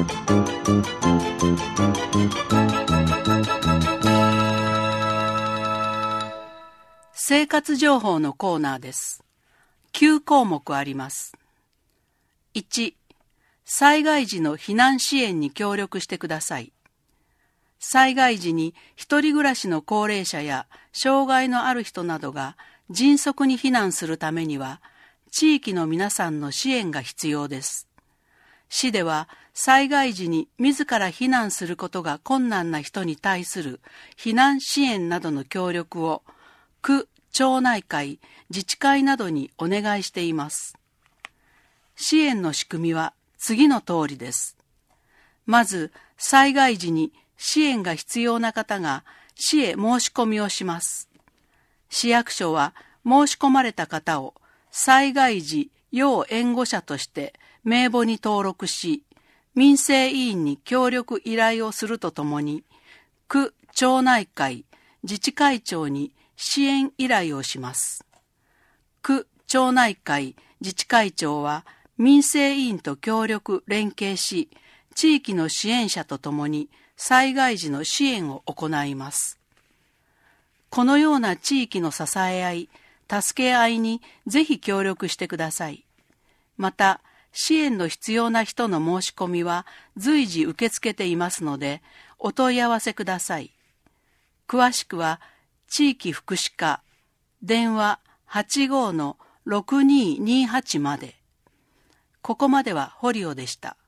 生活情報のコーナーです。9項目あります。1、災害時の避難支援に協力してください。災害時に一人暮らしの高齢者や障害のある人などが迅速に避難するためには、地域の皆さんの支援が必要です。市では災害時に自ら避難することが困難な人に対する避難支援などの協力を区、町内会、自治会などにお願いしています。支援の仕組みは次の通りです。まず、災害時に支援が必要な方が市へ申し込みをします。市役所は申し込まれた方を災害時要援護者として名簿に登録し、民生委員に協力依頼をするとともに、区、町内会、自治会長に支援依頼をします。区、町内会、自治会長は民生委員と協力連携し、地域の支援者とともに災害時の支援を行います。このような地域の支え合い、助け合いにぜひ協力してください。また、支援の必要な人の申し込みは随時受け付けていますので、お問い合わせください。詳しくは、地域福祉課、電話 85-6228 まで。ここまではホリオでした。